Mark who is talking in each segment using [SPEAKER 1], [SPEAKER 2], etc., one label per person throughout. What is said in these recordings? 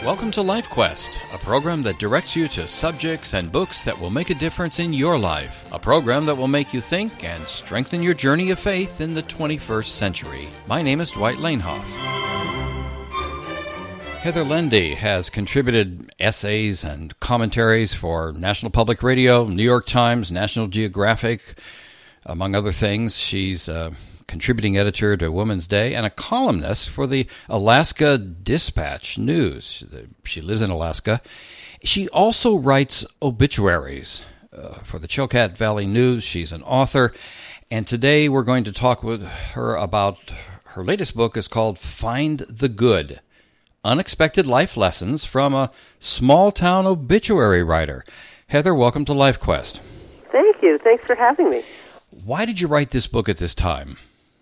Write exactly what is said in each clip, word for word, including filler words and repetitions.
[SPEAKER 1] Welcome to Life Quest, a program that directs you to subjects and books that will make a difference in your life. A program that will make you think and strengthen your journey of faith in the twenty-first century. My name is Dwight Lanehoff. Heather Lendy has contributed essays and commentaries for National Public Radio, New York Times, National Geographic, among other things. She's a contributing editor to Women's Day and a columnist for the Alaska Dispatch News. She lives in Alaska. She also writes obituaries uh, for the Chilkat Valley News. She's an author. And today we're going to talk with her about her latest book. Is called Find the Good: Unexpected Life Lessons from a Small-Town Obituary Writer. Heather, welcome to Life Quest.
[SPEAKER 2] Thank you. Thanks for having me.
[SPEAKER 1] Why did you write this book at this time?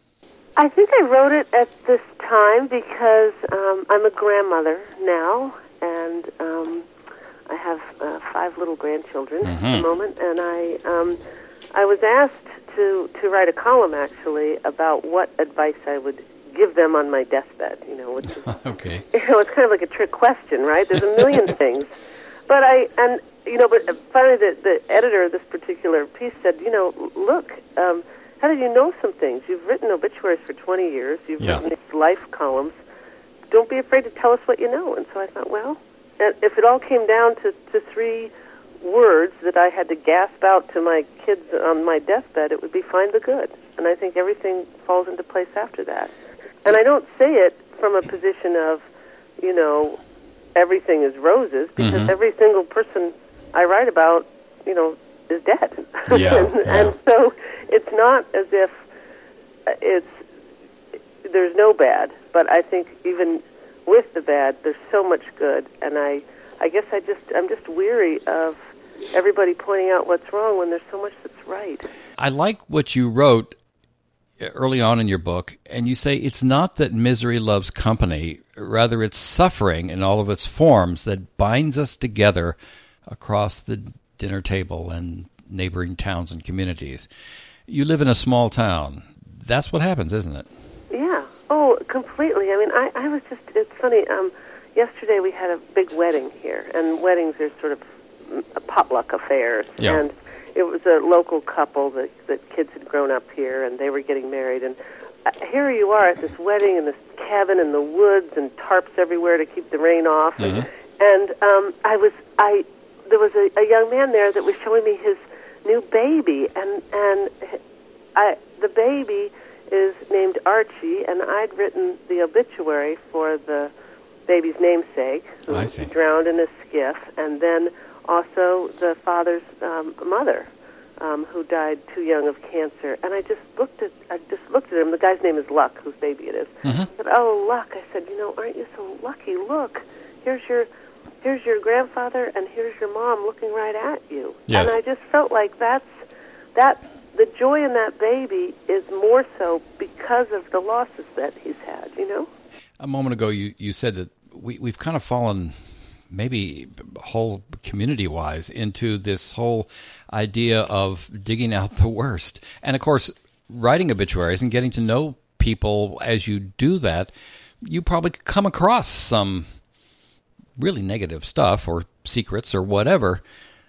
[SPEAKER 2] I think I wrote it at this time because um, I'm a grandmother now, and um, I have uh, five little grandchildren
[SPEAKER 1] mm-hmm.
[SPEAKER 2] at the moment, and I um, I was asked to, to write a column, actually, about what advice I would give them on my deathbed, you know, which is,
[SPEAKER 1] okay.
[SPEAKER 2] you know, it's kind of like a trick question, right? There's a million things. But I, and, you know, but finally the, the editor of this particular piece said, you know, look, um, how did you know some things? You've written obituaries for twenty years. You've
[SPEAKER 1] yeah.
[SPEAKER 2] written these life columns. Don't be afraid to tell us what you know. And so I thought, well, if it all came down to, to three words that I had to gasp out to my kids on my deathbed, it would be find the good. And I think everything falls into place after that. And I don't say it from a position of, you know, everything is roses, because mm-hmm. every single person I write about, you know, is dead.
[SPEAKER 1] Yeah,
[SPEAKER 2] and,
[SPEAKER 1] yeah.
[SPEAKER 2] and so it's not as if it's there's no bad, but I think even with the bad, there's so much good. And I, I guess I just I'm just weary of everybody pointing out what's wrong when there's so much that's right.
[SPEAKER 1] I like what you wrote early on in your book, and you say it's not that misery loves company, rather it's suffering in all of its forms that binds us together across the dinner table and neighboring towns and communities. You live in a small town. That's what happens, isn't it?
[SPEAKER 2] Yeah. Oh, completely. I mean, I, I was just, it's funny, um, yesterday we had a big wedding here, and weddings are sort of potluck affairs.
[SPEAKER 1] Yeah.
[SPEAKER 2] And it was a local couple that, that kids had grown up here, and they were getting married. And uh, here you are at this wedding in this cabin in the woods, and tarps everywhere to keep the rain off.
[SPEAKER 1] Mm-hmm.
[SPEAKER 2] And, and um, I was, I, there was a, a young man there that was showing me his new baby, and and I, the baby is named Archie, and I'd written the obituary for the baby's namesake, who
[SPEAKER 1] I see.
[SPEAKER 2] drowned in a skiff, and then also the father's um, mother, um, who died too young of cancer. And I just looked at, I just looked at him. The guy's name is Luck, whose baby it is.
[SPEAKER 1] Mm-hmm.
[SPEAKER 2] I said, "Oh, Luck!" I said, "You know, aren't you so lucky? Look, here's your, here's your grandfather, and here's your mom looking right at you."
[SPEAKER 1] Yes.
[SPEAKER 2] And I just felt like that's that. The joy in that baby is more so because of the losses that he's had. You know.
[SPEAKER 1] A moment ago, you, you said that we we've kind of fallen, maybe whole community-wise, into this whole idea of digging out the worst. And, of course, writing obituaries and getting to know people as you do that, you probably come across some really negative stuff or secrets or whatever.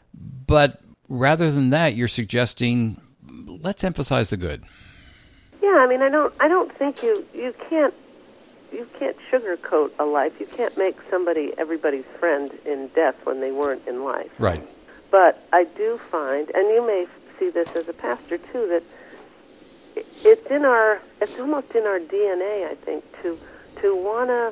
[SPEAKER 1] But rather than that, you're suggesting, let's emphasize the good.
[SPEAKER 2] Yeah, I mean, I don't I don't think you, you can't You can't sugarcoat a life. You can't make somebody everybody's friend in death when they weren't in life.
[SPEAKER 1] Right.
[SPEAKER 2] But I do find, and you may see this as a pastor too, that it's in our, it's almost in our D N A, I think, to to want to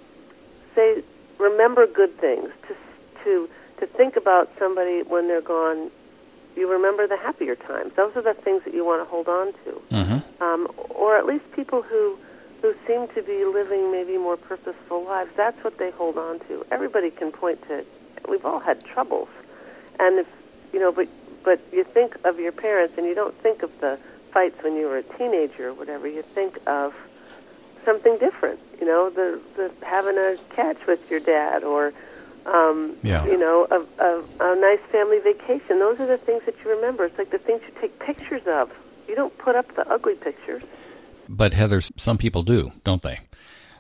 [SPEAKER 2] say, remember good things, to to to think about somebody when they're gone. You remember the happier times. Those are the things that you want to hold on to,
[SPEAKER 1] Mm-hmm.
[SPEAKER 2] um, or at least people who. who seem to be living maybe more purposeful lives. That's what they hold on to. Everybody can point to, we've all had troubles. And if, you know, but but you think of your parents and you don't think of the fights when you were a teenager or whatever. You think of something different, you know, the, the having a catch with your dad or, um,
[SPEAKER 1] yeah.
[SPEAKER 2] you know, a, a, a nice family vacation. Those are the things that you remember. It's like the things you take pictures of. You don't put up the ugly pictures.
[SPEAKER 1] But, Heather, some people do, don't they?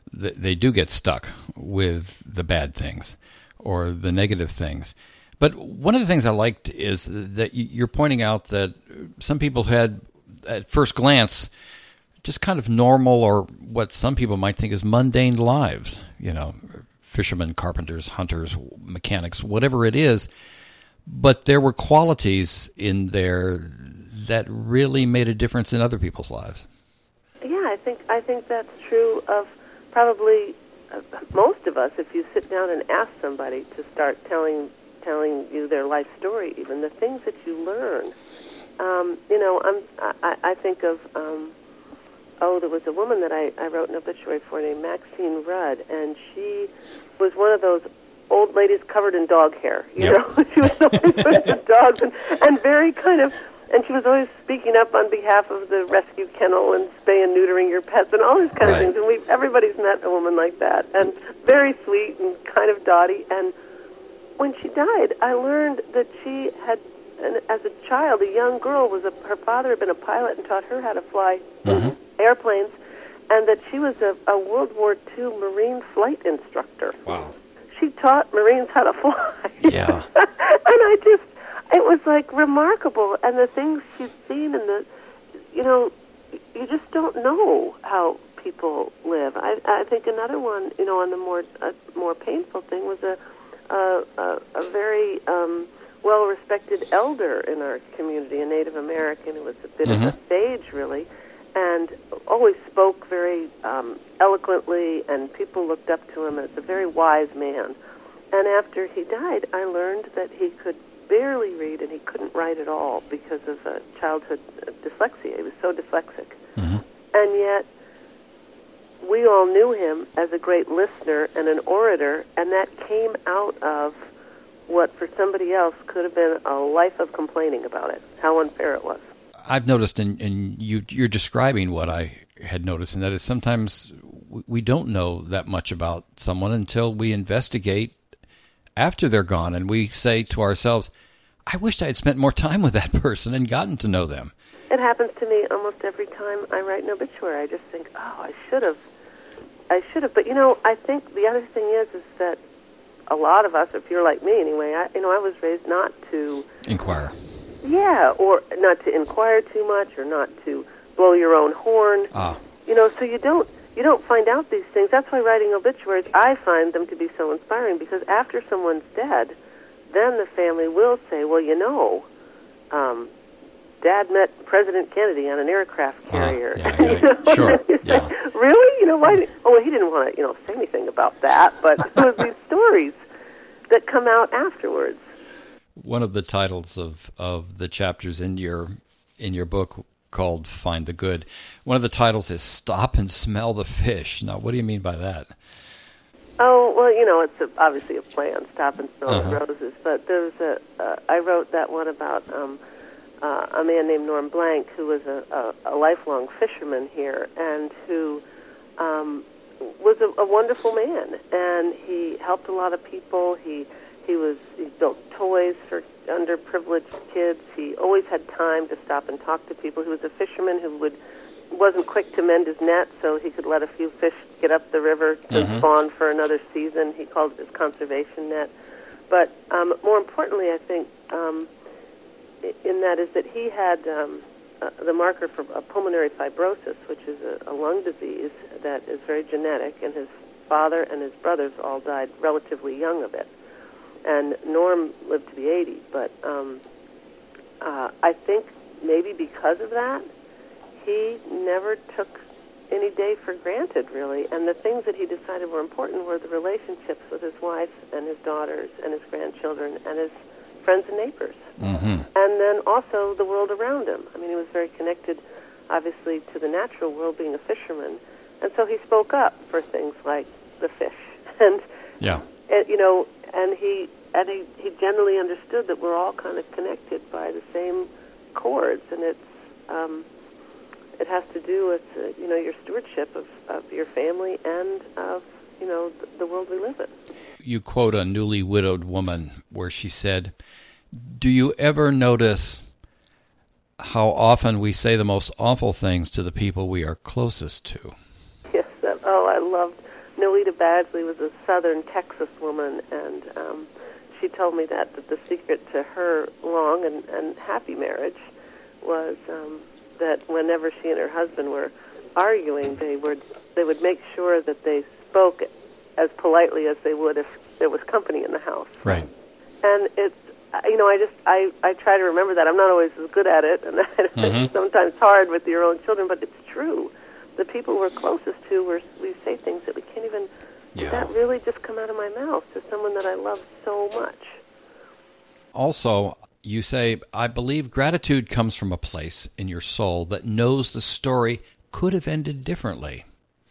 [SPEAKER 1] th- they do get stuck with the bad things or the negative things. But one of the things I liked is that you're pointing out that some people had, at first glance, just kind of normal or what some people might think is mundane lives, you know, fishermen, carpenters, hunters, mechanics, whatever it is. But there were qualities in there that really made a difference in other people's lives.
[SPEAKER 2] Yeah, I think I think that's true of probably uh, most of us. If you sit down and ask somebody to start telling telling you their life story, even the things that you learn. Um, you know, I'm, I, I think of, um, oh, there was a woman that I, I wrote an obituary for named Maxine Rudd, and she was one of those old ladies covered in dog hair. You
[SPEAKER 1] yep.
[SPEAKER 2] know, she was always with the dogs and, and very kind of, and she was always speaking up on behalf of the rescue kennel and spay and neutering your pets and all these kind
[SPEAKER 1] right.
[SPEAKER 2] of things. And we everybody's met a woman like that, and very sweet and kind of dotty. And when she died, I learned that she had, and as a child, a young girl, was a, her father had been a pilot and taught her how to fly
[SPEAKER 1] mm-hmm.
[SPEAKER 2] airplanes, and that she was a, a World War Two Marine flight instructor.
[SPEAKER 1] Wow.
[SPEAKER 2] She taught Marines how to fly.
[SPEAKER 1] Yeah.
[SPEAKER 2] And I just, it was like remarkable, and the things she'd seen, and the, you know, you just don't know how people live. I, I think another one, you know, on the more uh, more painful thing was a a, a, a very um, well-respected elder in our community, a Native American who was a bit
[SPEAKER 1] mm-hmm.
[SPEAKER 2] of a sage, really, and always spoke very um, eloquently, and people looked up to him as a very wise man. And after he died, I learned that he could barely read and he couldn't write at all because of uh, childhood dyslexia. He was so dyslexic.
[SPEAKER 1] Mm-hmm.
[SPEAKER 2] And yet, we all knew him as a great listener and an orator, and that came out of what for somebody else could have been a life of complaining about it, how unfair it was.
[SPEAKER 1] I've noticed, and in, in you, you're describing what I had noticed, and that is sometimes we don't know that much about someone until we investigate after they're gone, and we say to ourselves, I wished I had spent more time with that person and gotten to know them.
[SPEAKER 2] It happens to me almost every time I write an obituary. I just think, oh, I should have. I should have. But, you know, I think the other thing is is that a lot of us, if you're like me anyway, I, you know, I was raised not to
[SPEAKER 1] inquire.
[SPEAKER 2] Yeah, or not to inquire too much, or not to blow your own horn.
[SPEAKER 1] Ah.
[SPEAKER 2] You know, so you don't you don't find out these things. That's why writing obituaries, I find them to be so inspiring, because after someone's dead, then the family will say, well, you know, um, Dad met President Kennedy on an aircraft carrier.
[SPEAKER 1] Uh, yeah, yeah,
[SPEAKER 2] you know?
[SPEAKER 1] sure.
[SPEAKER 2] Say,
[SPEAKER 1] Yeah.
[SPEAKER 2] really? You know, why? Did, oh, well, he didn't want to, you know, say anything about that, but it was these stories that come out afterwards.
[SPEAKER 1] One of the titles of, of the chapters in your in your book called Find the Good, one of the titles is Stop and Smell the Fish. Now, what do you mean by that?
[SPEAKER 2] Oh, well, you know, it's a, obviously a plan, Stop and Smell
[SPEAKER 1] Uh-huh.
[SPEAKER 2] the Roses, but there's a, uh, I wrote that one about um, uh, a man named Norm Blank, who was a, a, a lifelong fisherman here, and who um, was a, a wonderful man, and he helped a lot of people. He He was he built toys for underprivileged kids. He always had time to stop and talk to people. He was a fisherman who would wasn't quick to mend his net, so he could let a few fish get up the river to
[SPEAKER 1] Mm-hmm.
[SPEAKER 2] spawn for another season. He called it his conservation net. But um, more importantly, I think um, in that is that he had um, uh, the marker for uh, pulmonary fibrosis, which is a, a lung disease that is very genetic, and his father and his brothers all died relatively young of it. And Norm lived to be eighty, but um, uh, I think maybe because of that, he never took any day for granted, really. And the things that he decided were important were the relationships with his wife and his daughters and his grandchildren and his friends and neighbors.
[SPEAKER 1] Mm-hmm.
[SPEAKER 2] And then also the world around him. I mean, he was very connected, obviously, to the natural world, being a fisherman. And so he spoke up for things like the fish. And,
[SPEAKER 1] Yeah.
[SPEAKER 2] and you know, and he and he, he generally understood that we're all kind of connected by the same cords, and it's um, it has to do with uh, you know your stewardship of, of your family and of you know the, the world we live in.
[SPEAKER 1] You quote a newly widowed woman where she said, "Do you ever notice how often we say the most awful things to the people we are closest to?"
[SPEAKER 2] Yes. That, oh, I loved Noita Badgley was a southern Texas woman, and um, she told me that, that the secret to her long and, and happy marriage was um, that whenever she and her husband were arguing, they would they would make sure that they spoke as politely as they would if there was company in the house.
[SPEAKER 1] Right.
[SPEAKER 2] And it's, you know, I just, I, I try to remember that. I'm not always as good at it, and mm-hmm. it's sometimes hard with your own children, but it's true. The people we're closest to, we're, we say things that we can't even,
[SPEAKER 1] yeah.
[SPEAKER 2] did that really just come out of my mouth to someone that I love so much?
[SPEAKER 1] Also, you say, I believe gratitude comes from a place in your soul that knows the story could have ended differently.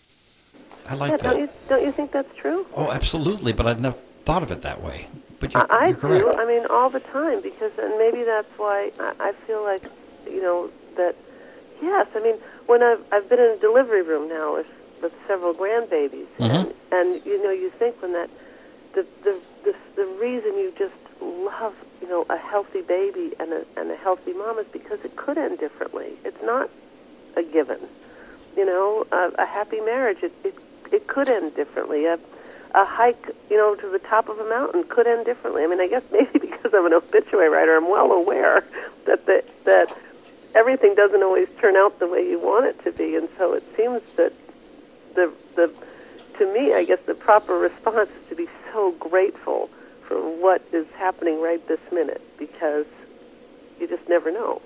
[SPEAKER 1] I like
[SPEAKER 2] yeah,
[SPEAKER 1] that.
[SPEAKER 2] Don't you, don't you think that's true?
[SPEAKER 1] Oh, absolutely, but I'd never thought of it that way. But you're,
[SPEAKER 2] I
[SPEAKER 1] you're correct.
[SPEAKER 2] do. I mean, all the time, because, and maybe that's why I, I feel like, you know, that, yes, I mean, when I've, I've been in a delivery room now with, with several grandbabies,
[SPEAKER 1] mm-hmm.
[SPEAKER 2] and, and, you know, you think when that, the, the, the, the reason you just love, you know, a healthy baby and a, and a healthy mom is because it could end differently. It's not a given. You know, a, a happy marriage, it, it it could end differently. A, a hike, you know, to the top of a mountain could end differently. I mean, I guess maybe because I'm an obituary writer, I'm well aware that the, that everything doesn't always turn out the way you want it to be, and so it seems that the the to me, I guess the proper response is to be so grateful for what is happening right this minute, because you just never know.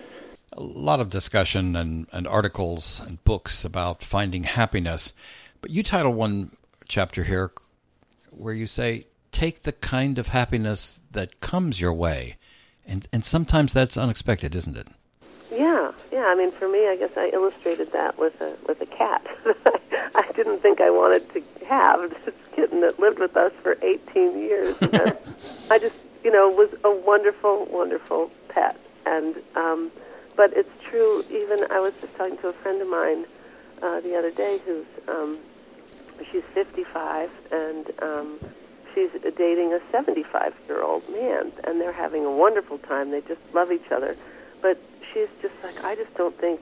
[SPEAKER 1] A lot of discussion and, and articles and books about finding happiness. But you title one chapter here where you say, take the kind of happiness that comes your way. And and sometimes that's unexpected, isn't it?
[SPEAKER 2] Yeah, yeah. I mean, for me, I guess I illustrated that with a with a cat. I didn't think I wanted to have this kitten that lived with us for eighteen years. And I just, you know, was a wonderful, wonderful pet. And um, but it's true. Even I was just talking to a friend of mine uh, the other day who's um, she's fifty-five, and um, she's dating a seventy-five-year-old man, and they're having a wonderful time. They just love each other. But she's just like, I just don't think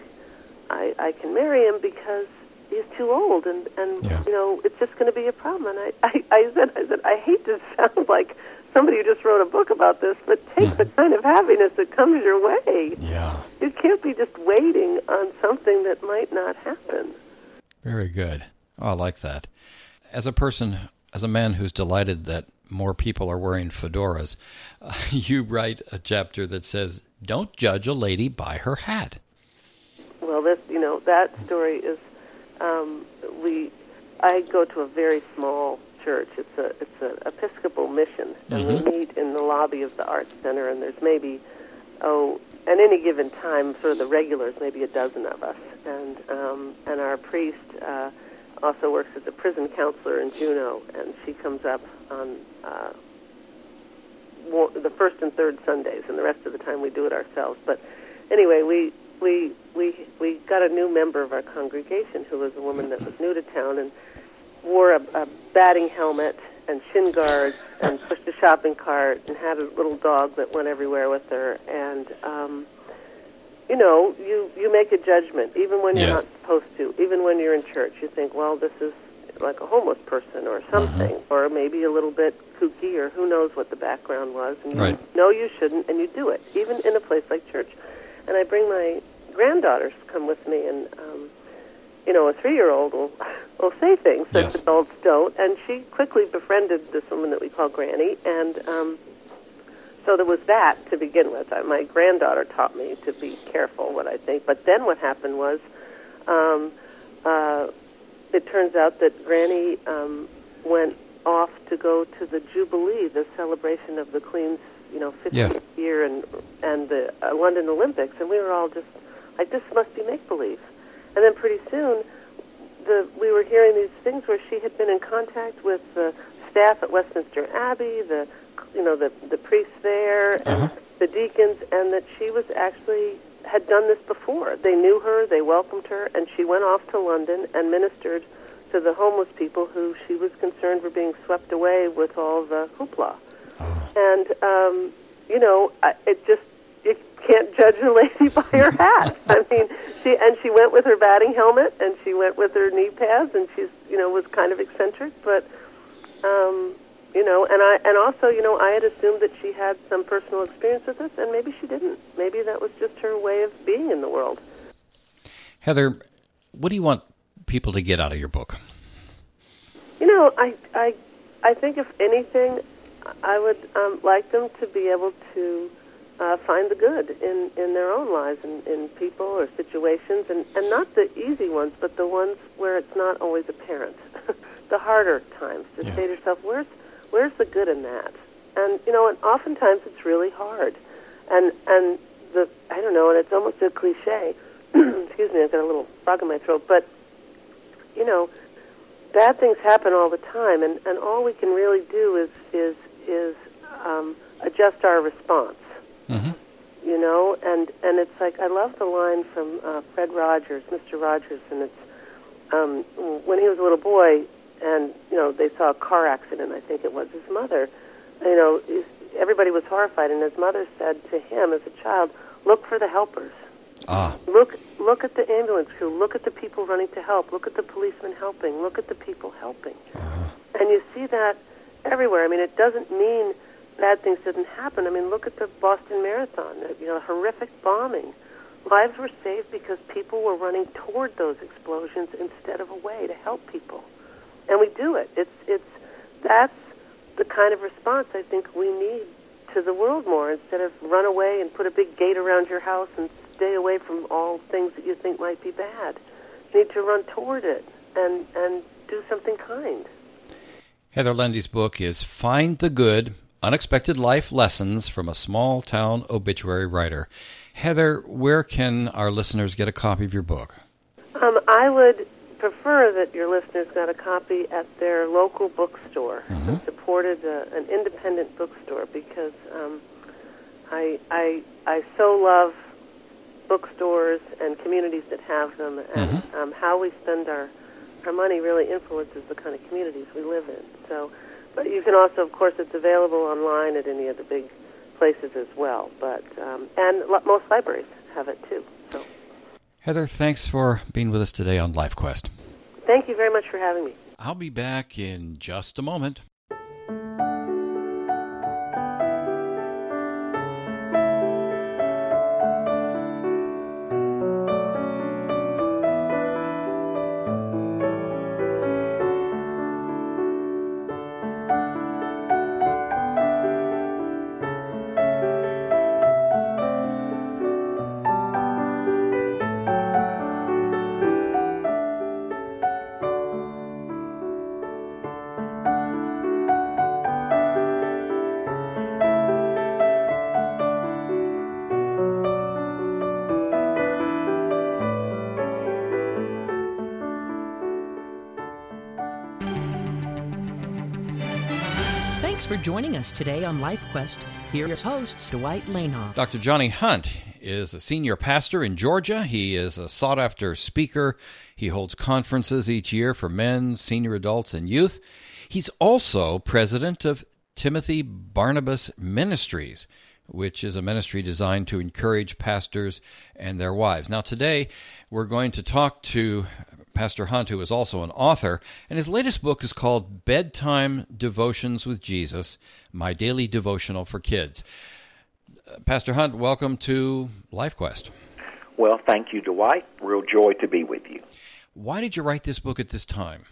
[SPEAKER 2] I, I can marry him because he's too old, and, and
[SPEAKER 1] yeah.
[SPEAKER 2] you know, it's just going to be a problem. And I, I, I said, I said, I hate to sound like somebody who just wrote a book about this, but take mm-hmm. the kind of happiness that comes your way.
[SPEAKER 1] Yeah.
[SPEAKER 2] You can't be just waiting on something that might not happen.
[SPEAKER 1] Very good. Oh, I like that. As a person, as a man who's delighted that more people are wearing fedoras, uh, you write a chapter that says, don't judge a lady by her hat. Well,
[SPEAKER 2] this, you know, that story is, um, we, I go to a very small church. It's a, it's an Episcopal mission, and mm-hmm. we meet in the lobby of the Arts Center, and there's maybe, oh, at any given time, sort of the regulars, maybe a dozen of us, and um, and our priest uh, also works as a prison counselor in Juneau, and she comes up on uh, the first and third Sundays, and the rest of the time we do it ourselves. But anyway, we we we we got a new member of our congregation who was a woman that was new to town and wore a, a batting helmet and shin guards and pushed a shopping cart and had a little dog that went everywhere with her. And um, you know, you you make a judgment even when you're
[SPEAKER 1] yes.
[SPEAKER 2] not supposed to. Even when you're in church, you think, well, this is like a homeless person or something, uh-huh. or maybe a little bit kooky, or who knows what the background was. And you
[SPEAKER 1] right.
[SPEAKER 2] know you shouldn't, and you do it, even in a place like church. And I bring my granddaughters come with me, and um, you know, a three-year-old will will say things that
[SPEAKER 1] yes.
[SPEAKER 2] adults don't, and she quickly befriended this woman that we call Granny, and um, so there was that to begin with. Uh, my granddaughter taught me to be careful what I think, but then what happened was, um, uh, it turns out that Granny um, went off to go to the Jubilee, the celebration of the Queen's, you know, fiftieth
[SPEAKER 1] yes.
[SPEAKER 2] year and and the uh, London Olympics, and we were all just like, this must be make-believe. And then pretty soon, the we were hearing these things where she had been in contact with the staff at Westminster Abbey, the you know the the priests there, and
[SPEAKER 1] uh-huh.
[SPEAKER 2] the deacons, and that she was actually had done this before. They knew her, they welcomed her, and she went off to London and ministered to the homeless people who she was concerned were being swept away with all the hoopla.
[SPEAKER 1] Oh.
[SPEAKER 2] And, um, you know, I, it just, you can't judge a lady by her hat. I mean, she and she went with her batting helmet, and she went with her knee pads, and she's, you know, was kind of eccentric, but, um, you know, and I and also, you know, I had assumed that she had some personal experience with this, and maybe she didn't. Maybe that was just her way of being in the world.
[SPEAKER 1] Heather, what do you want people to get out of your book?
[SPEAKER 2] You know, I, I, I think if anything, I would um, like them to be able to uh, find the good in, in their own lives, in, in people or situations, and, and not the easy ones, but the ones where it's not always apparent. The harder times, to yeah. say to yourself, where's, where's the good in that? And, you know, and oftentimes it's really hard. And, and the, I don't know, and it's almost a cliche. Excuse me, I've got a little frog in my throat, but, you know, bad things happen all the time, and, and all we can really do is is is um, adjust our response. Mm-hmm. You know, and, and it's like, I love the line from uh, Fred Rogers, Mister Rogers, and it's um, when he was a little boy, and you know they saw a car accident. I think it was his mother. You know, everybody was horrified, and his mother said to him as a child, "Look for the helpers."
[SPEAKER 1] Ah.
[SPEAKER 2] Look look at the ambulance crew. Look at the people running to help. Look at the policemen helping. Look at the people helping. Uh-huh. And you see that everywhere. I mean, it doesn't mean bad things didn't happen. I mean, look at the Boston Marathon, you know, horrific bombing. Lives were saved because people were running toward those explosions instead of away to help people. And we do it. It's it's that's the kind of response I think we need to the world more, instead of run away and put a big gate around your house and stay away from all things that you think might be bad. You need to run toward it and, and do something kind.
[SPEAKER 1] Heather Lendy's book is Find the Good, Unexpected Life Lessons from a Small-Town Obituary Writer. Heather, where can our listeners get a copy of your book?
[SPEAKER 2] Um, I would prefer that your listeners got a copy at their local bookstore, mm-hmm. supported a, an independent bookstore, because um, I, I, I so love bookstores and communities that have them, and mm-hmm. um, how we spend our, our money really influences the kind of communities we live in. So, but you can also, of course, it's available online at any of the big places as well. But um, and most libraries have it too. So,
[SPEAKER 1] Heather, thanks for being with us today on LifeQuest.
[SPEAKER 2] Thank you very much for having me.
[SPEAKER 1] I'll be back in just a moment.
[SPEAKER 3] For joining us today on LifeQuest. Here's hosts Dwight Lainoff.
[SPEAKER 1] Doctor Johnny Hunt is a senior pastor in Georgia. He is a sought-after speaker. He holds conferences each year for men, senior adults, and youth. He's also president of Timothy Barnabas Ministries, which is a ministry designed to encourage pastors and their wives. Now, today, we're going to talk to Pastor Hunt, who is also an author, and his latest book is called Bedtime Devotions with Jesus, My Daily Devotional for Kids. Uh, Pastor Hunt, welcome to LifeQuest.
[SPEAKER 4] Well, thank you, Dwight. Real joy to be with you.
[SPEAKER 1] Why did you write this book at this time?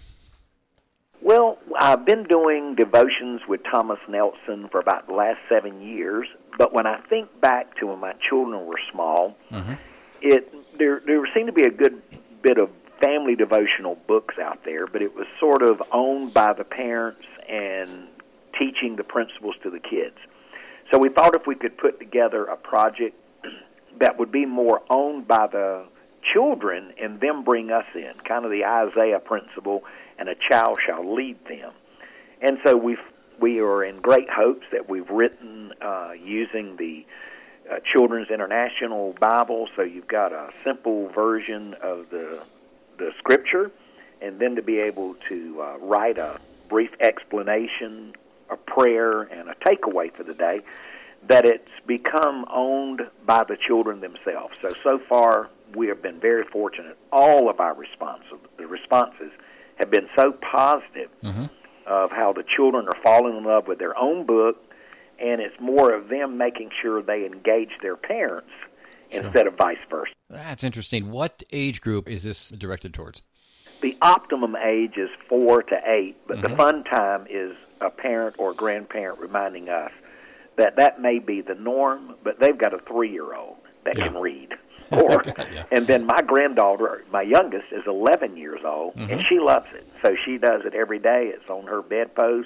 [SPEAKER 4] Well, I've been doing devotions with Thomas Nelson for about the last seven years, but when I think back to when my children were small, mm-hmm. it there there seemed to be a good bit of family devotional books out there, but it was sort of owned by the parents and teaching the principles to the kids. So we thought if we could put together a project that would be more owned by the children and them bring us in, kind of the Isaiah principle, and a child shall lead them. And so we've, we are in great hopes that we've written uh, using the uh, Children's International Bible, so you've got a simple version of the the scripture, and then to be able to uh, write a brief explanation, a prayer, and a takeaway for the day that it's become owned by the children themselves. So, so far, we have been very fortunate. All of our responses, the responses have been so positive mm-hmm. of how the children are falling in love with their own book, and it's more of them making sure they engage their parents sure. instead of vice versa.
[SPEAKER 1] That's interesting. What age group is this directed towards?
[SPEAKER 4] The optimum age is four to eight, but
[SPEAKER 1] mm-hmm.
[SPEAKER 4] the fun time is a parent or grandparent reminding us that that may be the norm, but they've got a three-year-old that yeah. can read. Or, yeah. And then my granddaughter, my youngest, is eleven years old, mm-hmm. and she loves it. So she does it every day. It's on her bedpost.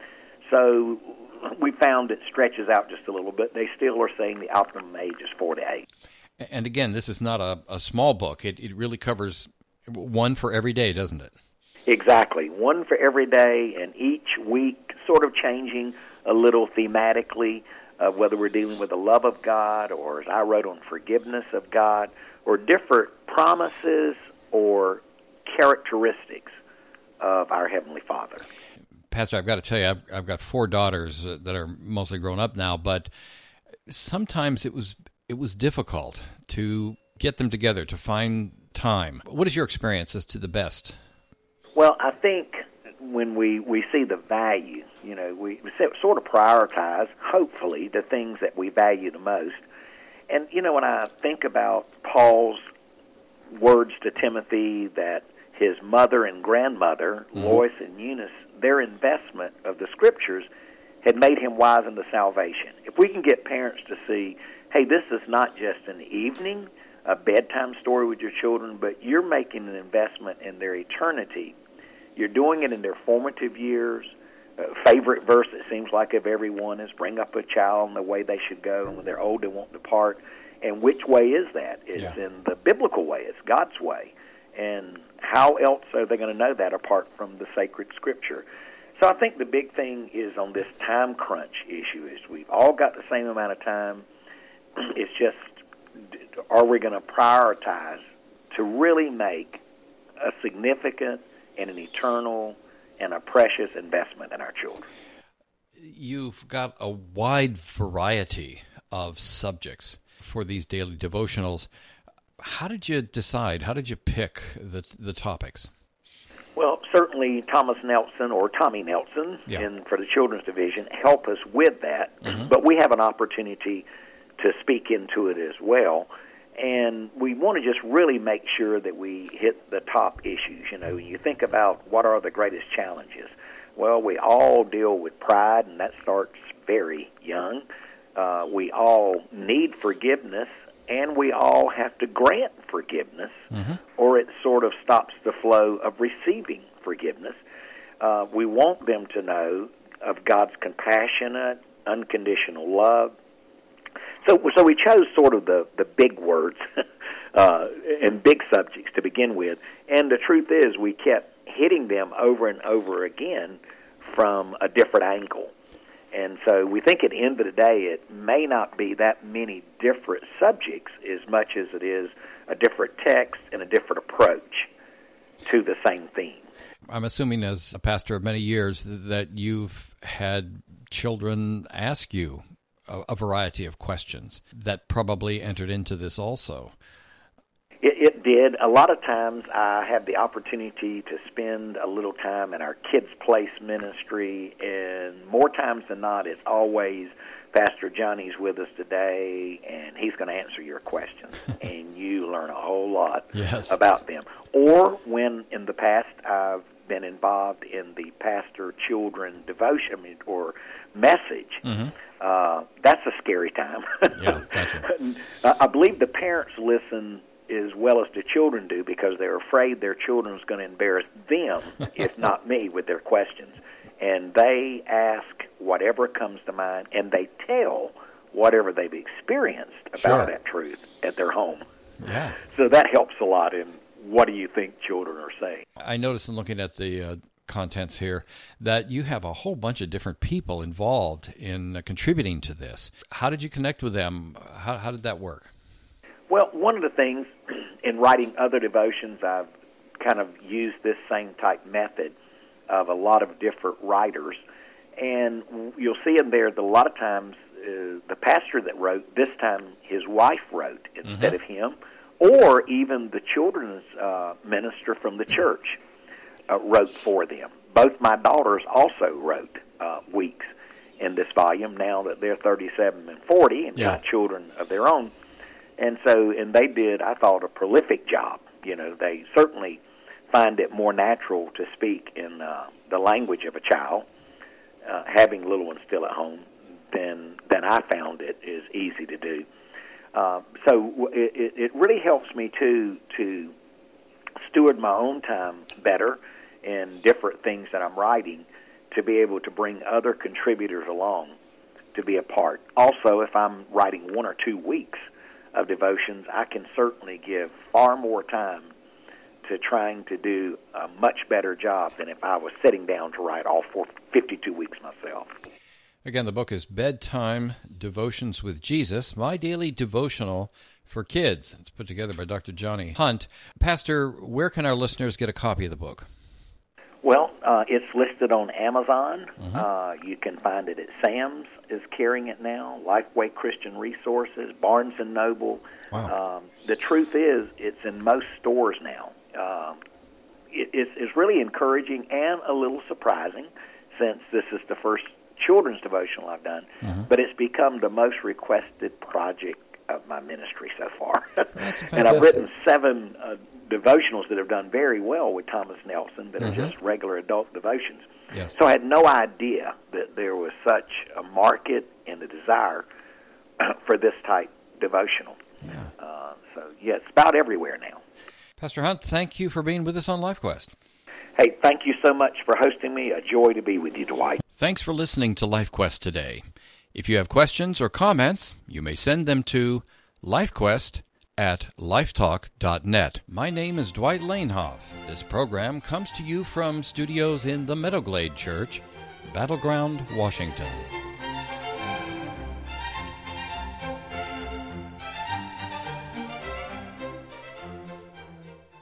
[SPEAKER 4] So we found it stretches out just a little bit. They still are saying the optimum age is four to eight.
[SPEAKER 1] And again, this is not a, a small book. It, it really covers one for every day, doesn't it?
[SPEAKER 4] Exactly. One for every day, and each week sort of changing a little thematically, uh, whether we're dealing with the love of God, or as I wrote on forgiveness of God, or different promises or characteristics of our Heavenly Father.
[SPEAKER 1] Pastor, I've got to tell you, I've, I've got four daughters that are mostly grown up now, but sometimes it was it was difficult to get them together, to find time. What is your experience as to the best?
[SPEAKER 4] Well, I think when we, we see the value, you know, we, we sort of prioritize, hopefully, the things that we value the most. And, you know, when I think about Paul's words to Timothy that his mother and grandmother, mm-hmm. Lois and Eunice, their investment of the Scriptures had made him wise unto salvation. If we can get parents to see, hey, this is not just an evening, a bedtime story with your children, but you're making an investment in their eternity. You're doing it in their formative years. Uh, favorite verse, it seems like, of everyone is bring up a child in the way they should go, and when they're old, they won't depart. And which way is that? It's yeah. in the biblical way. It's God's way. And how else are they going to know that apart from the sacred Scripture? So I think the big thing is on this time crunch issue is we've all got the same amount of time. It's just, are we going to prioritize to really make a significant and an eternal and a precious investment in our children?
[SPEAKER 1] You've got a wide variety of subjects for these daily devotionals. How did you decide? How did you pick the the topics?
[SPEAKER 4] Well, certainly Thomas Nelson or Tommy Nelson yeah. in, for the Children's Division help us with that, mm-hmm. but we have an opportunity to speak into it as well. And we want to just really make sure that we hit the top issues. You know, you think about what are the greatest challenges. Well, we all deal with pride, and that starts very young. Uh, we all need forgiveness, and we all have to grant forgiveness, mm-hmm. or it sort of stops the flow of receiving forgiveness. Uh, we want them to know of God's compassionate, unconditional love. So, so we chose sort of the, the big words uh, and big subjects to begin with. And the truth is we kept hitting them over and over again from a different angle. And so we think at the end of the day it may not be that many different subjects as much as it is a different text and a different approach to the same theme.
[SPEAKER 1] I'm assuming as a pastor of many years that you've had children ask you a variety of questions that probably entered into this also.
[SPEAKER 4] It, it did. A lot of times I have the opportunity to spend a little time in our Kids Place ministry, and more times than not, it's always, Pastor Johnny's with us today, and he's going to answer your questions, and you learn a whole lot
[SPEAKER 1] yes.
[SPEAKER 4] about them. Or when in the past I've been involved in the pastor-children devotion or message, mm-hmm. uh, that's a scary time.
[SPEAKER 1] Yeah, gotcha.
[SPEAKER 4] I believe the parents listen as well as the children do because they're afraid their children is going to embarrass them, if not me, with their questions. And they ask whatever comes to mind, and they tell whatever they've experienced about
[SPEAKER 1] sure.
[SPEAKER 4] that truth at their home.
[SPEAKER 1] Yeah.
[SPEAKER 4] So that helps a lot in what do you think children are saying.
[SPEAKER 1] I noticed in looking at the uh, contents here that you have a whole bunch of different people involved in uh, contributing to this. How did you connect with them? How, how did that work?
[SPEAKER 4] Well, one of the things in writing other devotions, I've kind of used this same type method of a lot of different writers. And you'll see in there that a lot of times uh, the pastor that wrote. This time his wife wrote instead mm-hmm. of him, or even the children's uh, minister from the church uh, wrote for them. Both my daughters also wrote uh, weeks in this volume now that they're thirty-seven and forty and
[SPEAKER 1] yeah.
[SPEAKER 4] got children of their own. And so, and they did, I thought, a prolific job. You know, they certainly find it more natural to speak in uh, the language of a child, uh, having little ones still at home, than than I found it is easy to do. Uh, so it, it really helps me, too, to steward my own time better in different things that I'm writing, to be able to bring other contributors along to be a part. Also, if I'm writing one or two weeks of devotions, I can certainly give far more time to trying to do a much better job than if I was sitting down to write all four, fifty-two weeks myself.
[SPEAKER 1] Again, the book is Bedtime Devotions with Jesus, My Daily Devotional for Kids. It's put together by Doctor Johnny Hunt. Pastor, where can our listeners get a copy of the book?
[SPEAKER 4] Well, uh, it's listed on Amazon. Mm-hmm. Uh, you can find it at Sam's is carrying it now, Lifeway Christian Resources, Barnes and Noble.
[SPEAKER 1] Wow.
[SPEAKER 4] Um, the truth is, it's in most stores now. Uh, it, it's, it's really encouraging and a little surprising, since this is the first children's devotional I've done, mm-hmm. but it's become the most requested project of my ministry so far.
[SPEAKER 1] That's
[SPEAKER 4] and I've written seven uh, devotionals that have done very well with Thomas Nelson that mm-hmm. are just regular adult devotions.
[SPEAKER 1] Yes.
[SPEAKER 4] So I had no idea that there was such a market and a desire for this type devotional.
[SPEAKER 1] Yeah.
[SPEAKER 4] Uh, so, yeah, it's about everywhere now.
[SPEAKER 1] Pastor Hunt, thank you for being with us on LifeQuest.
[SPEAKER 4] Hey, thank you so much for hosting me. A joy to be with you, Dwight.
[SPEAKER 1] Thanks for listening to LifeQuest today. If you have questions or comments, you may send them to LifeQuest at lifetalk dot net. My name is Dwight Lanehoff. This program comes to you from studios in the Meadowglade Church, Battleground, Washington.